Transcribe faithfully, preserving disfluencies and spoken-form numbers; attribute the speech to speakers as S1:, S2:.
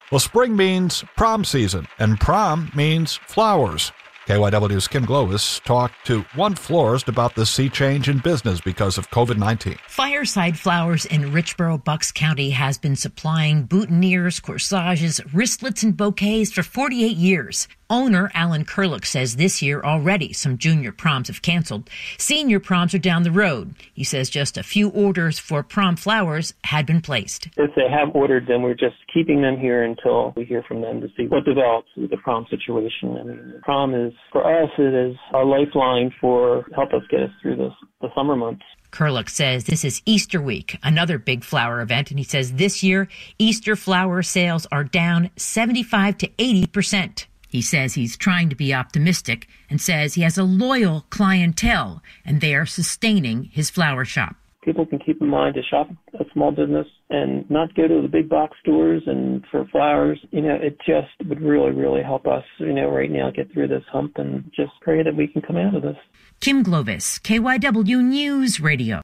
S1: Well, spring means prom season, and prom means flowers. K Y W's Kim Glovis talked to One Florist about the sea change in business because of covid nineteen.
S2: Fireside Flowers in Richboro, Bucks County has been supplying boutonnieres, corsages, wristlets, and bouquets for forty-eight years. Owner Alan Kerlick says this year already some junior proms have canceled. Senior proms are down the road. He says just a few orders for prom flowers had been placed.
S3: If they have ordered them, we're just keeping them here until we hear from them to see what develops with the prom situation. I mean, prom is, for us, it is our lifeline for help us get us through this, the summer months.
S2: Kerlick says this is Easter week, another big flower event, and he says this year Easter flower sales are down seventy-five to eighty percent. He says he's trying to be optimistic and says he has a loyal clientele and they are sustaining his flower shop.
S3: People can keep in mind to shop a small business and not go to the big box stores and for flowers. You know, it just would really, really help us, you know, right now get through this hump and just pray that we can come out of this.
S2: Kim Glovis, K Y W News Radio.